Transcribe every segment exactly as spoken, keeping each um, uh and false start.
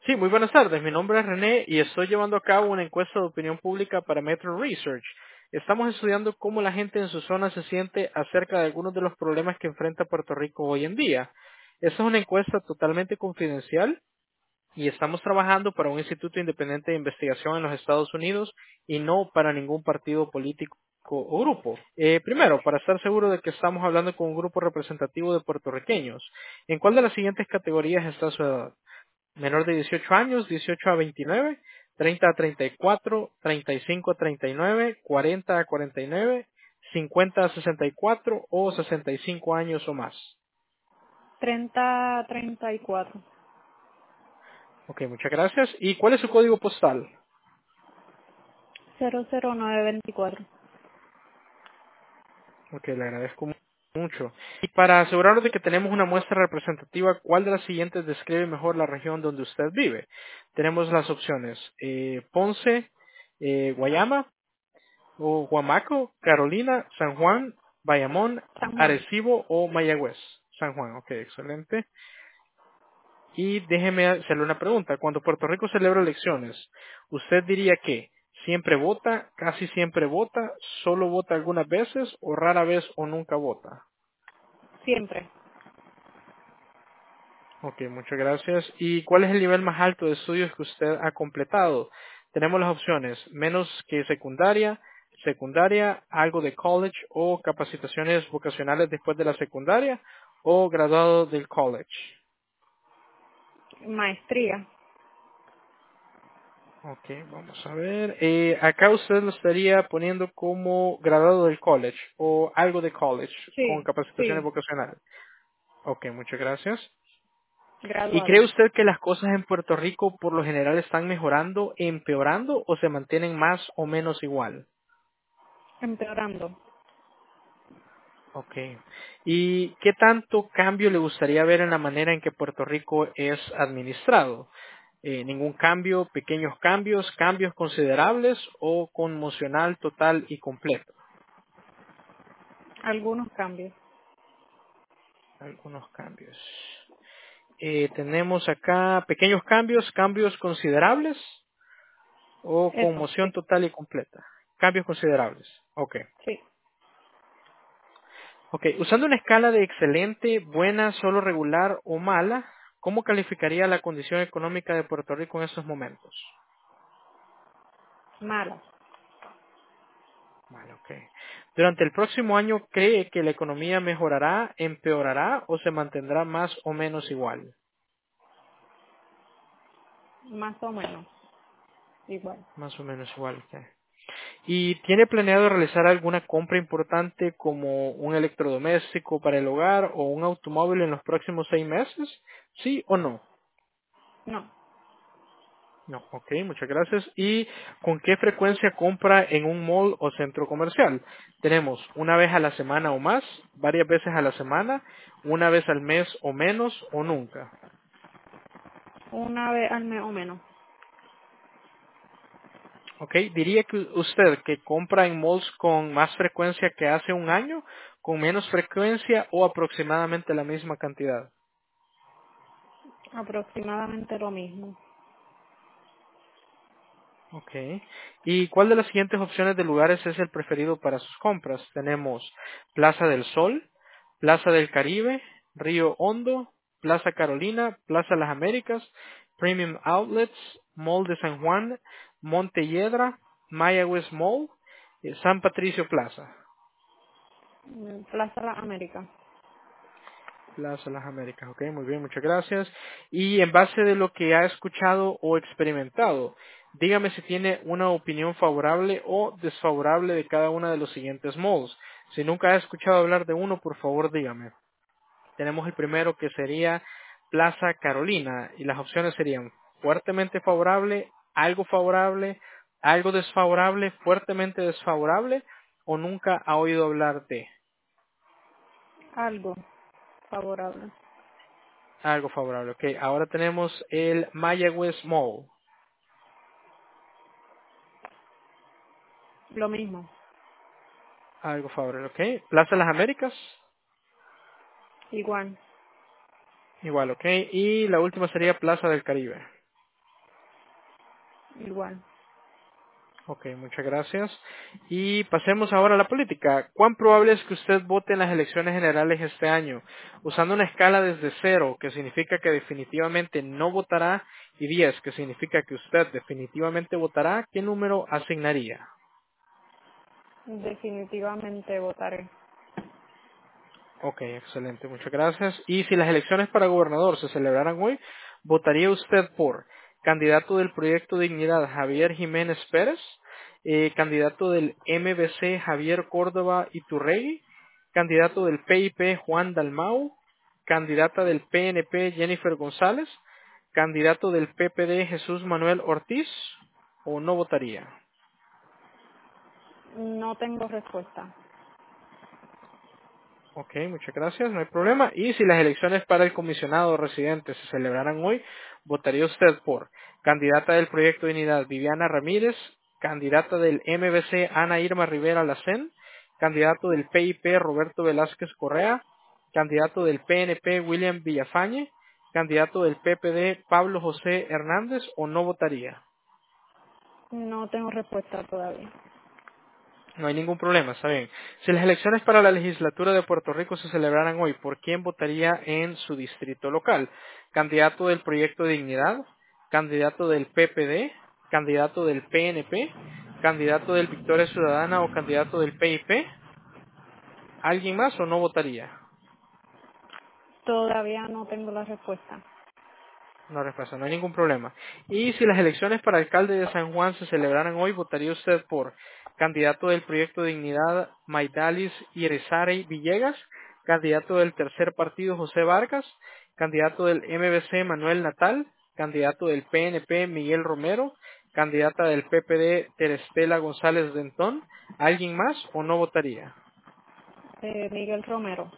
Sí, muy buenas tardes. Mi nombre es René y estoy llevando a cabo una encuesta de opinión pública para Metro Research. Estamos estudiando cómo la gente en su zona se siente acerca de algunos de los problemas que enfrenta Puerto Rico hoy en día. Esta es una encuesta totalmente confidencial y estamos trabajando para un instituto independiente de investigación en los Estados Unidos y no para ningún partido político o grupo. Eh, primero, para estar seguro de que estamos hablando con un grupo representativo de puertorriqueños, ¿en cuál de las siguientes categorías está su edad? Menor de dieciocho años, dieciocho a veintinueve, treinta a treinta y cuatro, treinta y cinco a treinta y nueve, cuarenta a cuarenta y nueve, cincuenta a sesenta y cuatro o sesenta y cinco años o más. treinta, treinta y cuatro. Ok, muchas gracias. ¿Y cuál es su código postal? cero cero nueve veinticuatro. Ok, le agradezco mu- mucho. Y para asegurarnos de que tenemos una muestra representativa, ¿cuál de las siguientes describe mejor la región donde usted vive? Tenemos las opciones eh, Ponce, eh, Guayama, o Guamaco, Carolina, San Juan, Bayamón, San Juan. Arecibo o Mayagüez. San Juan, ok, excelente. Y déjeme hacerle una pregunta. Cuando Puerto Rico celebra elecciones, ¿usted diría que siempre vota, casi siempre vota, solo vota algunas veces o rara vez o nunca vota? Siempre. Ok, muchas gracias. ¿Y cuál es el nivel más alto de estudios que usted ha completado? Tenemos las opciones menos que secundaria, secundaria, algo de college o capacitaciones vocacionales después de la secundaria o graduado del college. Maestría. Ok, vamos a ver. Eh, acá usted lo estaría poniendo como graduado del college o algo de college con Sí, capacitaciones sí. vocacionales. Ok, muchas gracias. ¿Y cree Graduado. usted que las cosas en Puerto Rico por lo general están mejorando, empeorando o se mantienen más o menos igual? Empeorando. Ok. ¿Y qué tanto cambio le gustaría ver en la manera en que Puerto Rico es administrado? Eh, ¿Ningún cambio, pequeños cambios, cambios considerables o conmocional total y completo? Algunos cambios. Algunos cambios. Eh, tenemos acá pequeños cambios, cambios considerables o Eso, conmoción sí. total y completa. Cambios considerables. Ok. Sí. Ok, usando una escala de excelente, buena, solo regular o mala, ¿cómo calificaría la condición económica de Puerto Rico en estos momentos? Mala. Vale, ok. Durante el próximo año, ¿cree que la economía mejorará, empeorará o se mantendrá más o menos igual? Más o menos. Igual. Más o menos igual. Ok. ¿Y tiene planeado realizar alguna compra importante como un electrodoméstico para el hogar o un automóvil en los próximos seis meses? ¿Sí o no? No. No, ok, muchas gracias. ¿Y con qué frecuencia compra en un mall o centro comercial? Tenemos una vez a la semana o más, varias veces a la semana, una vez al mes o menos o nunca. Una vez al mes o menos. Ok, diría que usted que compra en malls con más frecuencia que hace un año, con menos frecuencia o aproximadamente la misma cantidad. Aproximadamente lo mismo. Ok. ¿Y cuál de las siguientes opciones de lugares es el preferido para sus compras? Tenemos Plaza del Sol, Plaza del Caribe, Río Hondo, Plaza Carolina, Plaza Las Américas, Premium Outlets, Mall de San Juan, Monte Hiedra, Mayagüez Mall, eh, San Patricio Plaza. Mm, Plaza La América. Plaza Las Américas, ok, muy bien, muchas gracias. Y en base de lo que ha escuchado o experimentado, dígame si tiene una opinión favorable o desfavorable de cada una de los siguientes malls. Si nunca ha escuchado hablar de uno, por favor dígame. Tenemos el primero que sería Plaza Carolina y las opciones serían fuertemente favorable, algo favorable, algo desfavorable, fuertemente desfavorable o nunca ha oído hablar de Algo favorable. algo favorable. Ok, ahora tenemos el Mayagüez Mall. Lo mismo. Algo favorable, ok. Plaza de las Américas. Igual. Igual, ok. Y la última sería Plaza del Caribe. igual. Ok, muchas gracias. Y pasemos ahora a la política. ¿Cuán probable es que usted vote en las elecciones generales este año? Usando una escala desde cero, que significa que definitivamente no votará, y diez, que significa que usted definitivamente votará, ¿qué número asignaría? Definitivamente votaré. Ok, excelente, muchas gracias. Y si las elecciones para gobernador se celebraran hoy, ¿votaría usted por candidato del Proyecto Dignidad Javier Jiménez Pérez, eh, candidato del M B C Javier Córdoba Iturregui, candidato del P I P Juan Dalmau, candidata del P N P Jennifer González, candidato del P P D Jesús Manuel Ortiz, o no votaría? No tengo respuesta. Ok, muchas gracias, no hay problema. Y si las elecciones para el comisionado residente se celebraran hoy, ¿votaría usted por candidata del Proyecto de Unidad Viviana Ramírez, candidata del M B C Ana Irma Rivera Lacén, candidato del P I P Roberto Velázquez Correa, candidato del P N P William Villafañe, candidato del P P D Pablo José Hernández, o no votaría? No tengo respuesta todavía. No hay ningún problema, está bien. Si las elecciones para la legislatura de Puerto Rico se celebraran hoy, ¿por quién votaría en su distrito local? ¿Candidato del Proyecto de Dignidad? ¿Candidato del P P D? ¿Candidato del P N P? ¿Candidato del Victoria Ciudadana o candidato del P I P? ¿Alguien más o no votaría? Todavía no tengo la respuesta. No respuesta, no hay ningún problema. Y si las elecciones para alcalde de San Juan se celebraran hoy, ¿votaría usted por candidato del Proyecto de Dignidad Maidalis Irizarry Villegas, candidato del Tercer Partido José Vargas, candidato del M B C Manuel Natal, candidato del P N P Miguel Romero, candidata del P P D Terestela González Dentón? ¿Alguien más o no votaría? Eh, Miguel Romero.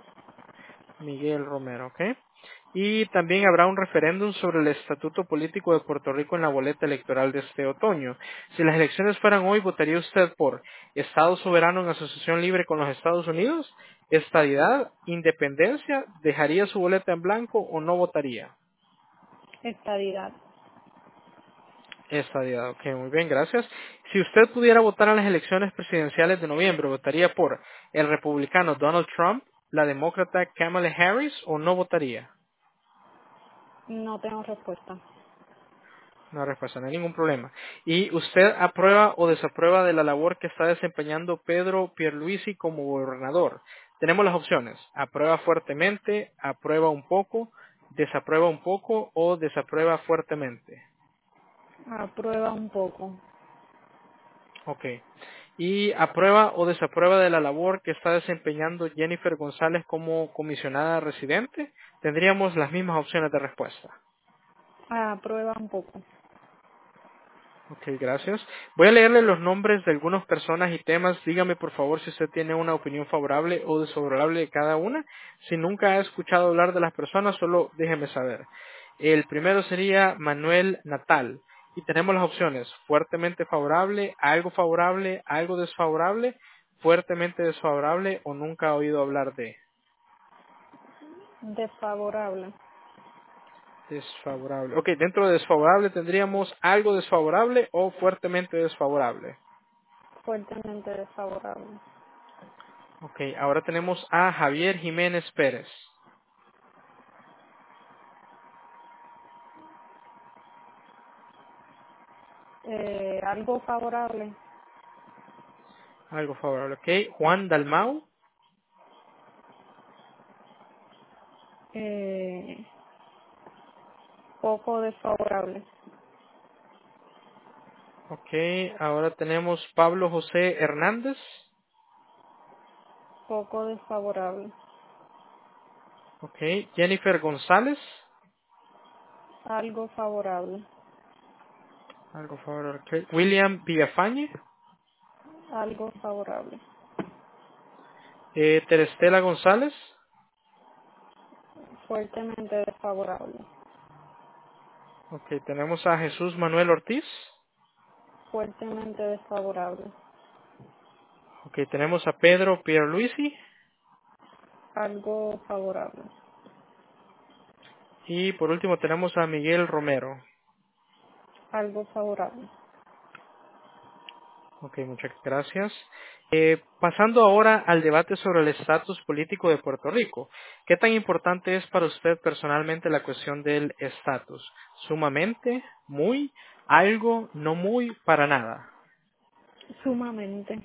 Miguel Romero, ¿ok? Y también habrá un referéndum sobre el estatuto político de Puerto Rico en la boleta electoral de este otoño. Si las elecciones fueran hoy, ¿votaría usted por Estado soberano en asociación libre con los Estados Unidos? ¿Estadidad? ¿Independencia? ¿Dejaría su boleta en blanco o no votaría? Estadidad. Estadidad, ok, muy bien, gracias. Si usted pudiera votar en las elecciones presidenciales de noviembre, ¿votaría por el republicano Donald Trump, la demócrata Kamala Harris o no votaría? No tengo respuesta. No respuesta, no hay ningún problema. ¿Y usted aprueba o desaprueba de la labor que está desempeñando Pedro Pierluisi como gobernador? Tenemos las opciones. Aprueba fuertemente, aprueba un poco, desaprueba un poco o desaprueba fuertemente. Aprueba un poco. Ok. ¿Y aprueba o desaprueba de la labor que está desempeñando Jennifer González como comisionada residente? Tendríamos las mismas opciones de respuesta. Aprueba un poco. Ok, gracias. Voy a leerle los nombres de algunas personas y temas. Dígame por favor si usted tiene una opinión favorable o desfavorable de cada una. Si nunca ha escuchado hablar de las personas, solo déjeme saber. El primero sería Manuel Natal. Y tenemos las opciones: fuertemente favorable, algo favorable, algo desfavorable, fuertemente desfavorable o nunca ha oído hablar de. Desfavorable. Desfavorable. Ok, dentro de desfavorable tendríamos algo desfavorable o fuertemente desfavorable. Fuertemente desfavorable. Ok, ahora tenemos a Javier Jiménez Pérez. Eh, algo favorable. Algo favorable, ok. Juan Dalmau. Eh, poco desfavorable. Ok, ahora tenemos Pablo José Hernández. Poco desfavorable. Ok, Jennifer González. Algo favorable. Algo favorable, ok. William Villafañe. Algo favorable. Eh, Terestela González. Fuertemente desfavorable. Ok, tenemos a Jesús Manuel Ortiz. Fuertemente desfavorable. Ok, tenemos a Pedro Pierluisi. Algo favorable. Y por último tenemos a Miguel Romero. Algo favorable. Ok, muchas gracias. Eh, pasando ahora al debate sobre el estatus político de Puerto Rico. ¿Qué tan importante es para usted personalmente la cuestión del estatus? ¿Sumamente? ¿Muy? ¿Algo? ¿No muy? ¿Para nada? Sumamente.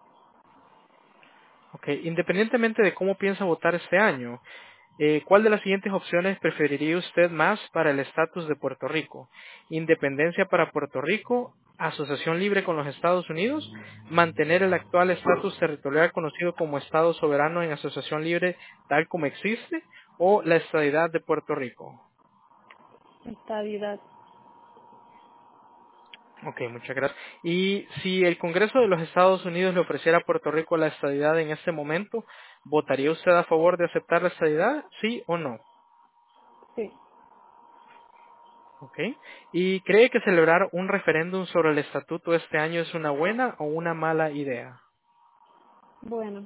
Ok, independientemente de cómo piensa votar este año, eh, ¿cuál de las siguientes opciones preferiría usted más para el estatus de Puerto Rico? ¿Independencia para Puerto Rico? ¿Asociación libre con los Estados Unidos? ¿Mantener el actual estatus territorial conocido como Estado soberano en asociación libre tal como existe? ¿O la estadidad de Puerto Rico? Estabilidad. Ok, muchas gracias. Y si el Congreso de los Estados Unidos le ofreciera a Puerto Rico la estadidad en este momento, ¿votaría usted a favor de aceptar la estadidad? ¿Sí o no? Sí. Ok. ¿Y cree que celebrar un referéndum sobre el estatuto este año es una buena o una mala idea? Bueno.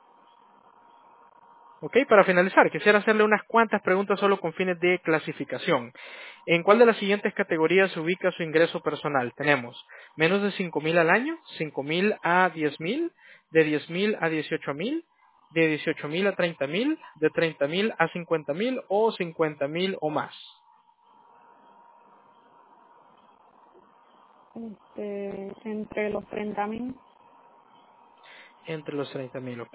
Ok, para finalizar, quisiera hacerle unas cuantas preguntas solo con fines de clasificación. ¿En cuál de las siguientes categorías se ubica su ingreso personal? Tenemos menos de cinco mil al año, cinco mil a diez mil, de diez mil a dieciocho mil, de dieciocho mil a treinta mil, de treinta mil a cincuenta mil o cincuenta mil o más. Este, entre los treinta mil. Entre los treinta mil, ok.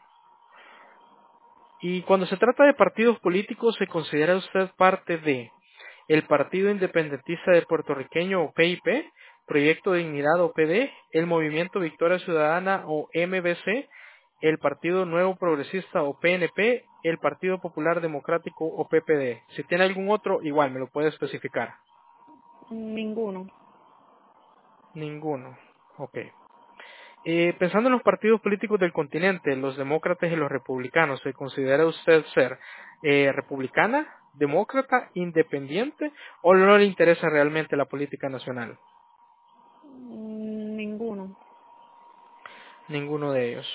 Y cuando se trata de partidos políticos, ¿se considera usted parte de el Partido Independentista de Puertorriqueño o P I P, Proyecto Dignidad o P D, el Movimiento Victoria Ciudadana o M V C, el Partido Nuevo Progresista o P N P, el Partido Popular Democrático o P P D? Si tiene algún otro, igual me lo puede especificar. Ninguno. Ninguno. Ok. Eh, pensando en los partidos políticos del continente, los demócratas y los republicanos, ¿se considera usted ser eh, republicana, demócrata, independiente o no le interesa realmente la política nacional? Mm, Ninguno. Ninguno de ellos.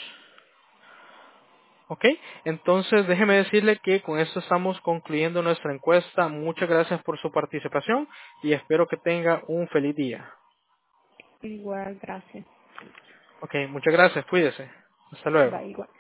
Ok, entonces déjeme decirle que con esto estamos concluyendo nuestra encuesta. Muchas gracias por su participación y espero que tenga un feliz día. Igual, gracias. Ok, muchas gracias, cuídese. Hasta luego. Bye, igual.